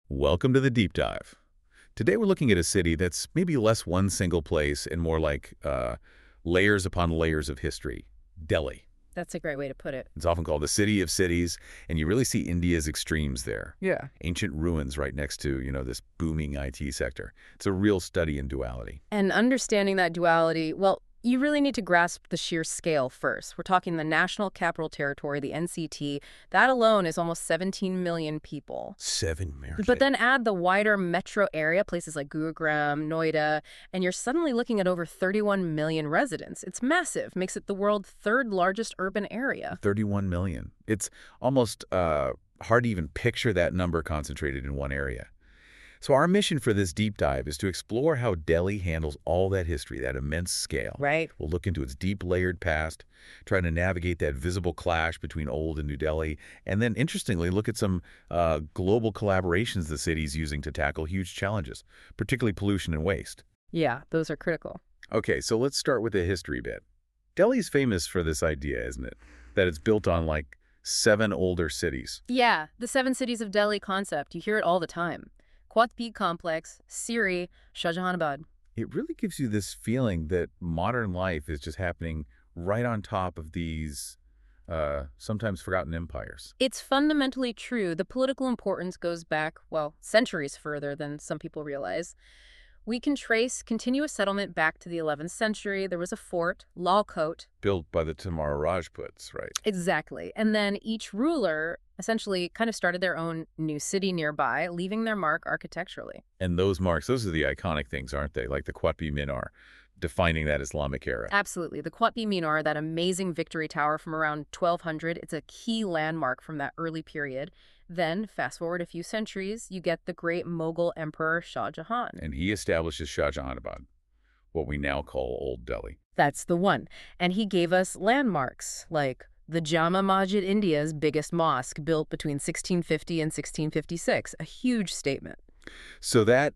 Welcome to the Deep Dive. Today we're looking at a city that's maybe less one single place and more like layers upon layers of history. Delhi. That's a great way to put it. It's often called the city of cities, and you really see India's extremes there. Yeah. Ancient ruins right next to, this booming IT sector. It's a real study in duality. And understanding that duality, well, you really need to grasp the sheer scale first. We're talking the National Capital Territory, the NCT. That alone is almost 17 million people. 7 million. But then add the wider metro area, places like Gurugram, Noida, and you're suddenly looking at over 31 million residents. It's massive, makes it the world's third largest urban area. 31 million. It's almost hard to even picture that number concentrated in one area. So our mission for this deep dive is to explore how Delhi handles all that history, that immense scale. Right. We'll look into its deep layered past, trying to navigate that visible clash between old and New Delhi, and then interestingly look at some global collaborations the city's using to tackle huge challenges, particularly pollution and waste. Yeah, those are critical. Okay, so let's start with the history bit. Delhi's famous for this idea, isn't it? That it's built on like 7 older cities. Yeah, the 7 cities of Delhi concept. You hear it all the time. Qutb Complex, Siri, Shahjahanabad. It really gives you this feeling that modern life is just happening right on top of these sometimes forgotten empires. It's fundamentally true. The political importance goes back, well, centuries further than some people realize. We can trace continuous settlement back to the 11th century. There was a fort, Lal Kot. Built by the Tamar Rajputs, right? Exactly. And then each ruler essentially kind of started their own new city nearby, leaving their mark architecturally. And those marks, those are the iconic things, aren't they? Like the Qutb Minar, defining that Islamic era. Absolutely. The Qutb Minar, that amazing victory tower from around 1200, it's a key landmark from that early period. Then, fast forward a few centuries, you get the great Mughal emperor Shah Jahan. And he establishes Shahjahanabad, what we now call Old Delhi. That's the one. And he gave us landmarks like the Jama Masjid, India's biggest mosque, built between 1650 and 1656. A huge statement. So that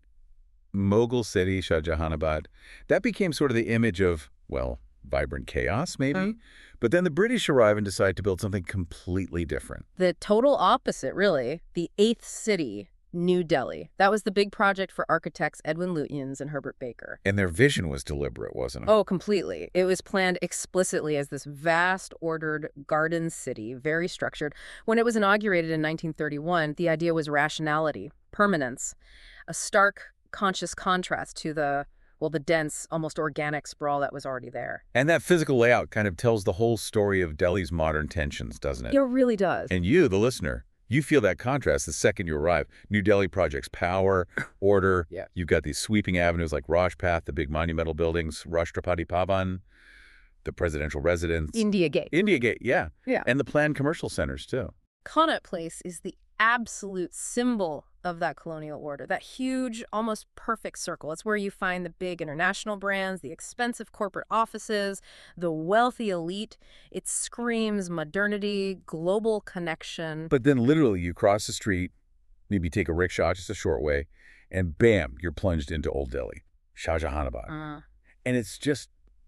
Mughal city, Shahjahanabad, that became sort of the image of, well, vibrant chaos, maybe? But then the British arrive and decide to build something completely different. The total opposite, really. The 8th city, New Delhi. That was the big project for architects Edwin Lutyens and Herbert Baker. And their vision was deliberate, wasn't it? Oh, completely. It was planned explicitly as this vast, ordered garden city, very structured. When it was inaugurated in 1931, the idea was rationality, permanence, a stark, conscious contrast to the dense, almost organic sprawl that was already there. And that physical layout kind of tells the whole story of Delhi's modern tensions, doesn't it? It really does. And you, the listener, you feel that contrast the second you arrive. New Delhi projects power, order. Yeah. You've got these sweeping avenues like Rajpath, the big monumental buildings, Rashtrapati Bhavan, the presidential residence. India Gate. India Gate, yeah. Yeah. And the planned commercial centers, too. Connaught Place is the absolute symbol of that colonial order, that huge, almost perfect circle. It's where you find the big international brands, the expensive corporate offices, the wealthy elite. It screams modernity, global connection. But then literally you cross the street, maybe take a rickshaw just a short way, and bam, you're plunged into Old Delhi, Shahjahanabad. And it's just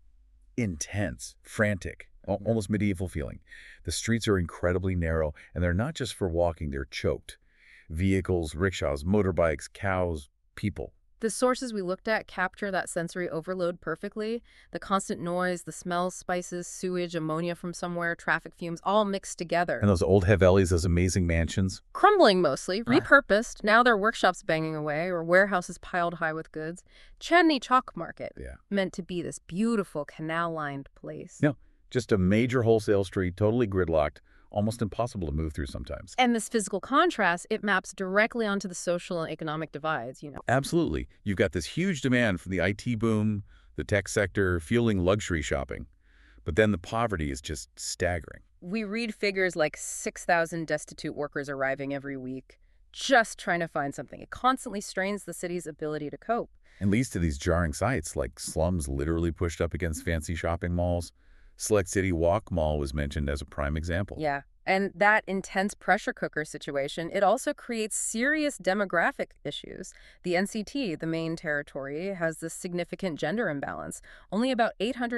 intense, frantic, almost medieval feeling. The streets are incredibly narrow, and they're not just for walking, they're choked. Vehicles, rickshaws, motorbikes, cows, people. The sources we looked at capture that sensory overload perfectly. The constant noise, the smells, spices, sewage, ammonia from somewhere, traffic fumes, all mixed together. And those old Havelis, those amazing mansions. Crumbling mostly, repurposed. Now they're workshops banging away or warehouses piled high with goods. Chandni Chowk Market, meant to be this beautiful canal-lined place. No, just a major wholesale street, totally gridlocked. Almost impossible to move through sometimes. And this physical contrast, it maps directly onto the social and economic divides, Absolutely. You've got this huge demand from the IT boom, the tech sector, fueling luxury shopping. But then the poverty is just staggering. We read figures like 6,000 destitute workers arriving every week, just trying to find something. It constantly strains the city's ability to cope. And leads to these jarring sights, like slums literally pushed up against fancy shopping malls. Select City Walk Mall was mentioned as a prime example. Yeah, And that intense pressure cooker situation, it also creates serious demographic issues. The NCT, the main territory, has this significant gender imbalance. Only about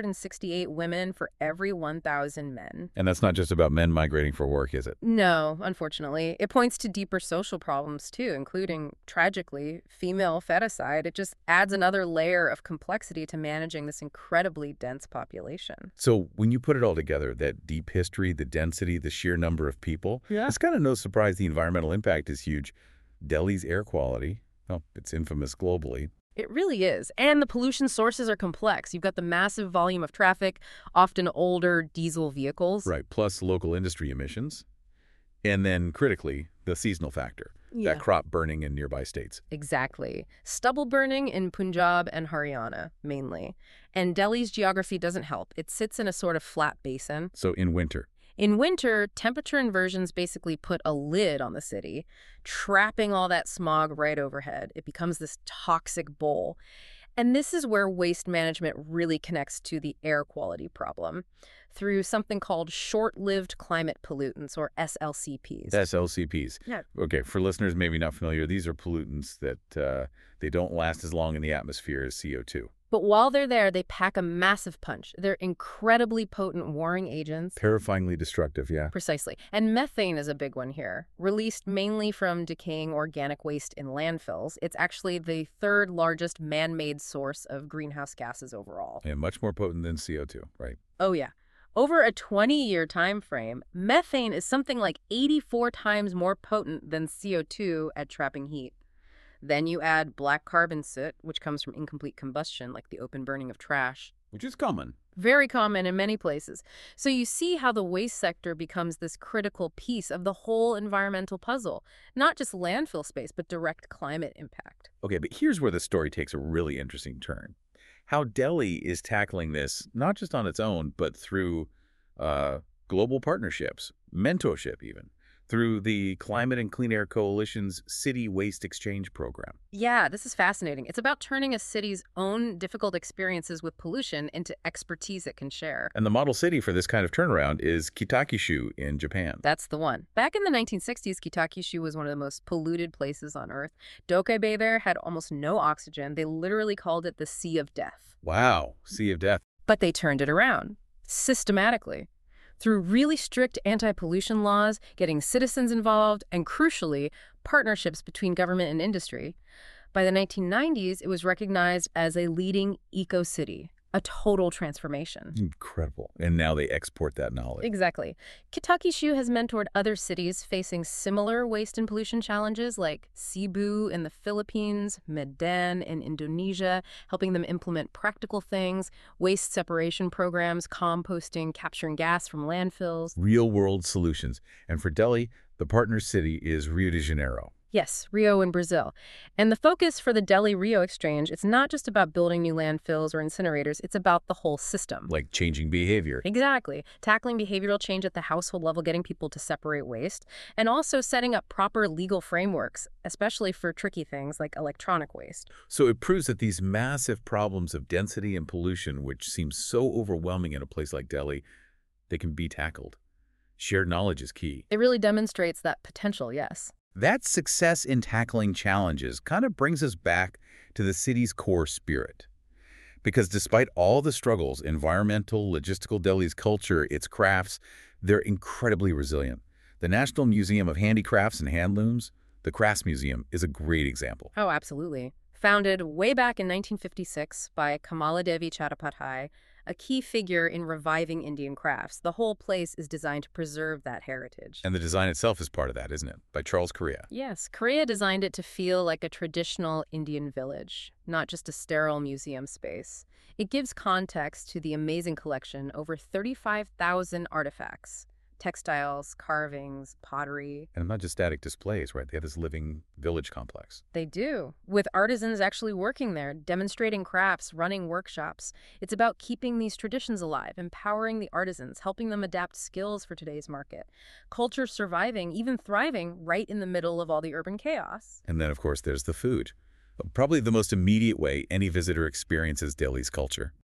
868 women for every 1,000 men. And that's not just about men migrating for work, is it? No, unfortunately. It points to deeper social problems, too, including, tragically, female feticide. It just adds another layer of complexity to managing this incredibly dense population. So when you put it all together, that deep history, the density, the sheer number of people, it's kind of no surprise the environmental impact is huge. Delhi's air quality, well, it's infamous globally. It really is. And the pollution sources are complex. You've got the massive volume of traffic, often older diesel vehicles. Right, plus local industry emissions. And then, critically, the seasonal factor, that crop burning in nearby states. Exactly. Stubble burning in Punjab and Haryana, mainly. And Delhi's geography doesn't help. It sits in a sort of flat basin. So in winter. In winter, temperature inversions basically put a lid on the city, trapping all that smog right overhead. It becomes this toxic bowl. And this is where waste management really connects to the air quality problem through something called short-lived climate pollutants, or SLCPs. SLCPs. Yeah. Okay, for listeners maybe not familiar, these are pollutants that they don't last as long in the atmosphere as CO2. But while they're there, they pack a massive punch. They're incredibly potent warring agents. Terrifyingly destructive, yeah. Precisely. And methane is a big one here. Released mainly from decaying organic waste in landfills, it's actually the third largest man-made source of greenhouse gases overall. And much more potent than CO2, right? Oh, yeah. Over a 20-year time frame, methane is something like 84 times more potent than CO2 at trapping heat. Then you add black carbon soot, which comes from incomplete combustion, like the open burning of trash. Which is common. Very common in many places. So you see how the waste sector becomes this critical piece of the whole environmental puzzle. Not just landfill space, but direct climate impact. Okay, but here's where the story takes a really interesting turn. How Delhi is tackling this, not just on its own, but through global partnerships, mentorship even, through the Climate and Clean Air Coalition's City Waste Exchange Program. Yeah, this is fascinating. It's about turning a city's own difficult experiences with pollution into expertise it can share. And the model city for this kind of turnaround is Kitakyushu in Japan. That's the one. Back in the 1960s, Kitakyushu was one of the most polluted places on Earth. Dokai Bay there had almost no oxygen. They literally called it the Sea of Death. Wow, Sea of Death. But they turned it around, systematically. Through really strict anti-pollution laws, getting citizens involved, and crucially, partnerships between government and industry. By the 1990s, it was recognized as a leading eco-city, a total transformation. Incredible. And now they export that knowledge. Exactly. Kitakyushu has mentored other cities facing similar waste and pollution challenges like Cebu in the Philippines, Medan in Indonesia, helping them implement practical things, waste separation programs, composting, capturing gas from landfills. Real-world solutions. And for Delhi, the partner city is Rio de Janeiro. Yes, Rio in Brazil. And the focus for the Delhi-Rio exchange, it's not just about building new landfills or incinerators, it's about the whole system. Like changing behavior. Exactly. Tackling behavioral change at the household level, getting people to separate waste, and also setting up proper legal frameworks, especially for tricky things like electronic waste. So it proves that these massive problems of density and pollution, which seem so overwhelming in a place like Delhi, they can be tackled. Shared knowledge is key. It really demonstrates that potential, yes. That success in tackling challenges kind of brings us back to the city's core spirit. Because despite all the struggles, environmental, logistical, Delhi's culture, its crafts, they're incredibly resilient. The National Museum of Handicrafts and Handlooms, the Crafts Museum, is a great example. Oh, absolutely. Founded way back in 1956 by Kamaladevi Chattopadhyay, a key figure in reviving Indian crafts. The whole place is designed to preserve that heritage. And the design itself is part of that, isn't it? By Charles Correa. Yes, Correa designed it to feel like a traditional Indian village, not just a sterile museum space. It gives context to the amazing collection, over 35,000 artifacts. Textiles, carvings, pottery. And not just static displays, right? They have this living village complex. They do, with artisans actually working there, demonstrating crafts, running workshops. It's about keeping these traditions alive, empowering the artisans, helping them adapt skills for today's market. Culture surviving, even thriving, right in the middle of all the urban chaos. And then, of course, there's the food. Probably the most immediate way any visitor experiences Delhi's culture.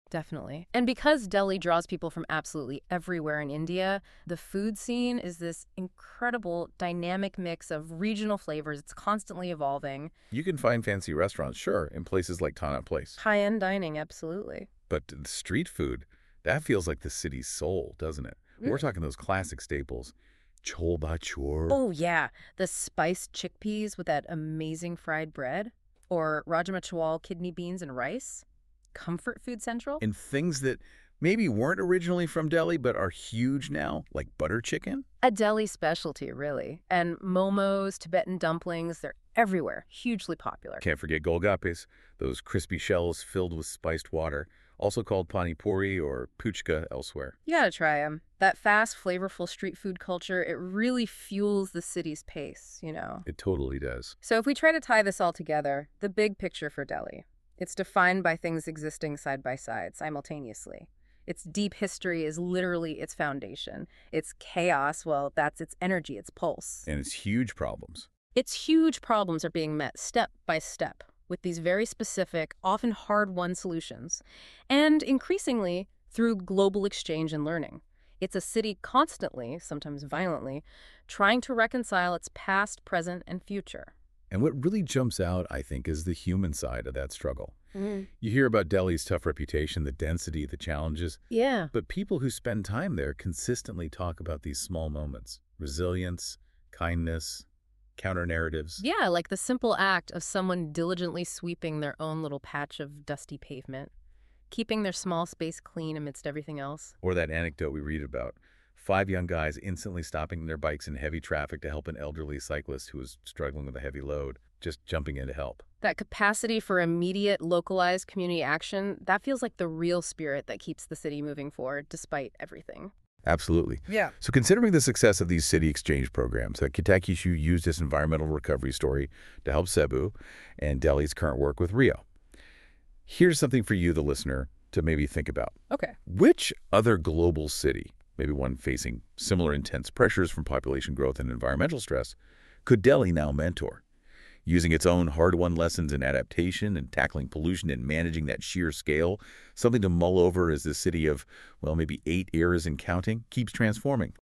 Definitely. And because Delhi draws people from absolutely everywhere in India, the food scene is this incredible dynamic mix of regional flavors. It's constantly evolving. You can find fancy restaurants, sure, in places like Connaught Place. High-end dining, absolutely. But the street food, that feels like the city's soul, doesn't it? We're talking those classic staples. Chole bhature. Oh, yeah. The spiced chickpeas with that amazing fried bread. Or Rajma Chawal kidney beans and rice. Comfort food central. And things that maybe weren't originally from Delhi but are huge now, like butter chicken. A Delhi specialty, really. And momos, Tibetan dumplings, they're everywhere. Hugely popular. Can't forget golgappes, those crispy shells filled with spiced water, also called pani puri or puchka elsewhere. You gotta try them. That fast, flavorful street food culture, it really fuels the city's pace, you know. It totally does. So if we try to tie this all together, the big picture for Delhi, it's defined by things existing side by side, simultaneously. Its deep history is literally its foundation. Its chaos, well, that's its energy, its pulse. And it's huge problems. Its huge problems are being met step by step with these very specific, often hard-won solutions, and increasingly through global exchange and learning. It's a city constantly, sometimes violently, trying to reconcile its past, present, and future. And what really jumps out, I think, is the human side of that struggle. You hear about Delhi's tough reputation, the density, the challenges. Yeah. But people who spend time there consistently talk about these small moments. Resilience, kindness, counter-narratives. Yeah, like the simple act of someone diligently sweeping their own little patch of dusty pavement, keeping their small space clean amidst everything else. Or that anecdote we read about. 5 young guys instantly stopping their bikes in heavy traffic to help an elderly cyclist who was struggling with a heavy load, just jumping in to help. That capacity for immediate, localized community action, that feels like the real spirit that keeps the city moving forward despite everything. Absolutely. Yeah. So considering the success of these city exchange programs, Kitakishu used this environmental recovery story to help Cebu and Delhi's current work with Rio. Here's something for you, the listener, to maybe think about. Okay. Which other global city, maybe one facing similar intense pressures from population growth and environmental stress, could Delhi now mentor? Using its own hard-won lessons in adaptation and tackling pollution and managing that sheer scale, something to mull over as the city of, well, maybe 8 eras and counting, keeps transforming.